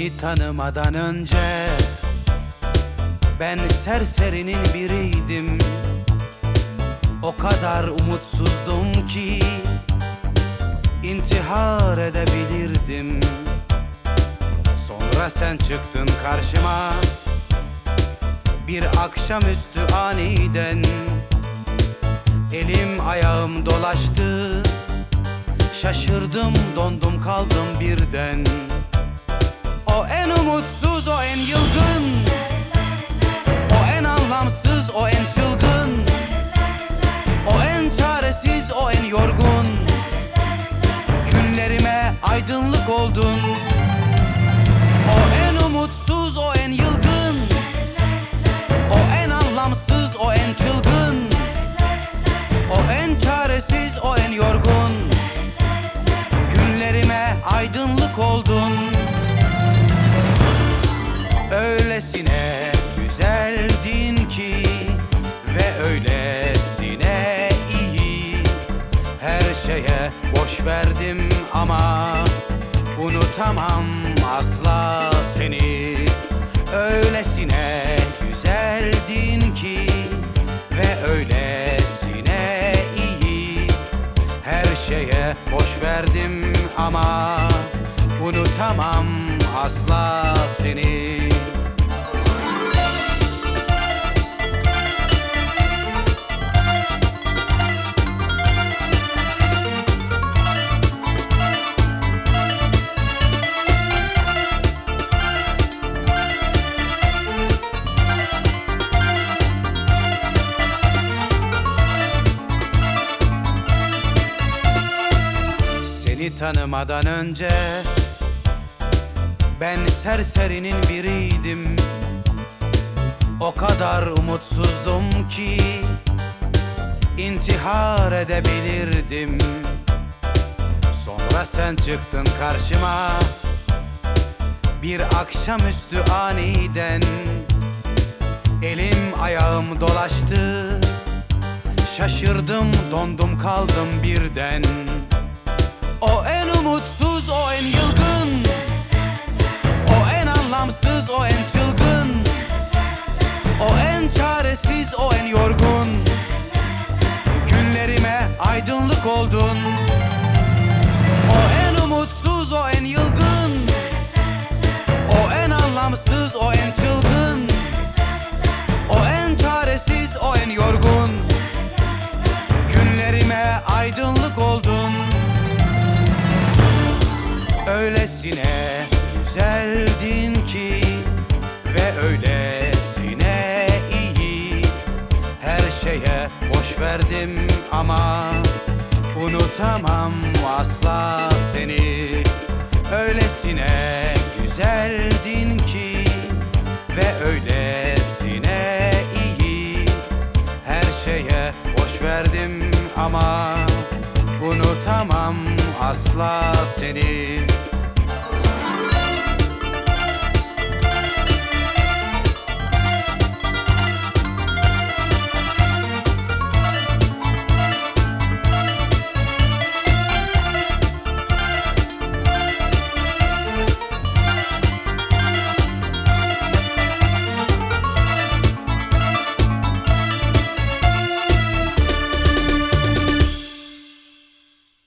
Seni tanımadan önce ben serserinin biriydim. O kadar umutsuzdum ki intihar edebilirdim. Sonra sen çıktın karşıma bir akşamüstü aniden. Elim ayağım dolaştı, şaşırdım dondum kaldım birden. O en umutsuz, o en yılgın, o en anlamsız, o en çılgın, o en çaresiz, o en yorgun. Günlerime aydınlık oldun. O en umutsuz, o en yılgın, o en anlamsız, o en çılgın, o en çaresiz, o en yorgun. Günlerime aydınlık oldun. Öylesine güzeldin ki ve öylesine iyi. Her şeye boş verdim ama unutamam asla seni. Öylesine güzeldin ki ve öylesine iyi. Her şeye boş verdim ama unutamam asla seni. Seni tanımadan önce ben serserinin biriydim. O kadar umutsuzdum ki intihar edebilirdim. Sonra sen çıktın karşıma bir akşamüstü aniden. Elim ayağım dolaştı, şaşırdım dondum kaldım birden. O en umutsuz, o en yılgın, o en anlamsız, o en çılgın, o en çaresiz, o en yorgun. Günlerime aydınlık oldun. O en umutsuz, o en yılgın, o en anlamsız, o en çılgın, o en çaresiz, o en yorgun. Günlerime aydınlık oldun. Öylesine güzeldin ki ve öylesine iyi. Her şeye boş verdim ama unutamam asla seni. Öylesine güzeldin ki ve öylesine iyi. Her şeye boş verdim ama unutamam asla seni.